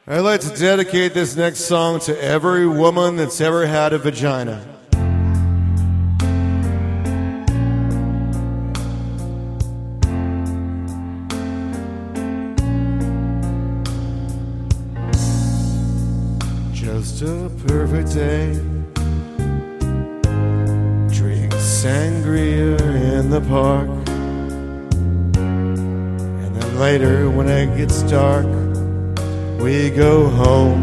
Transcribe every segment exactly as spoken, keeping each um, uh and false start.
I'd like to dedicate this next song to every woman that's ever had a vagina. Just a perfect day. Drink sangria in the park. And then later when it gets dark, we go home.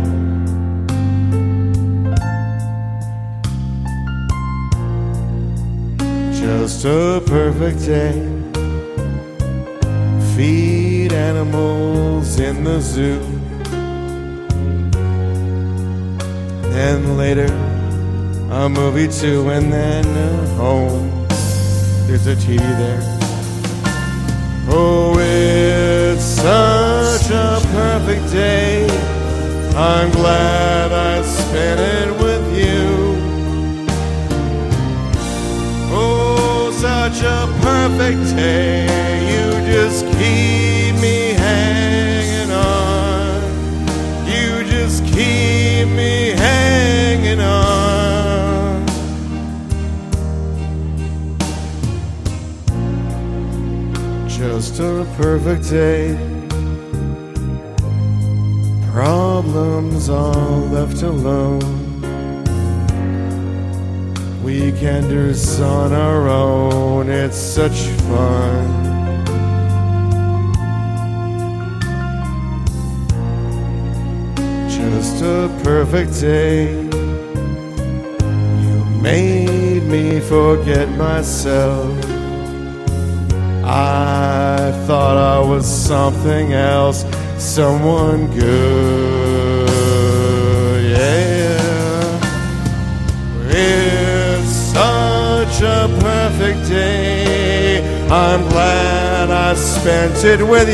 Just a perfect day. Feed animals in the zoo. And later a movie too, and then home. There's a T V there. Oh, it's such a perfect day. I'm glad I spent it with you. Oh, such a perfect day. You just keep me hanging on. You just keep me hanging on. Just a perfect day. Problems all left alone. Weekenders on our own. It's such fun. Just a perfect day. You made me forget myself. I thought I was something else, someone good, yeah. It's such a perfect day. I'm glad I spent it with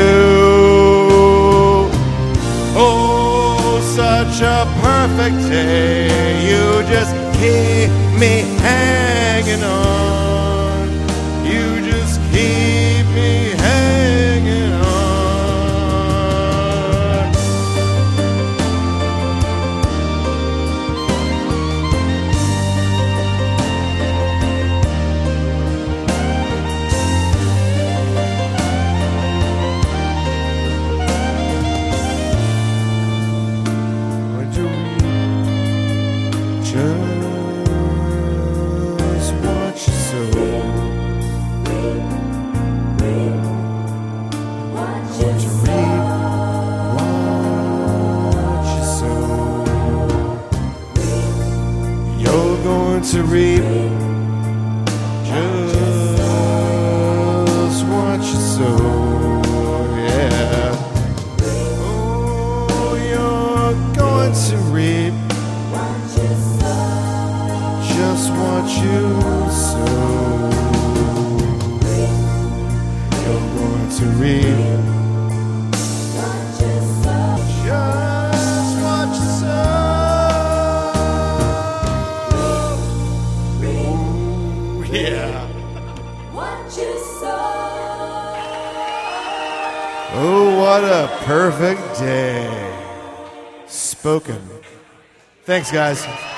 you. Oh, such a perfect day. You just keep me hanging on. You just keep me hanging on. Would you just watch so? To reap, just watch your soul, yeah. Oh, you're going to reap, just watch you sow. You're going to reap. Yeah. What you saw. Oh, what a perfect day. Spoken. Thanks, guys.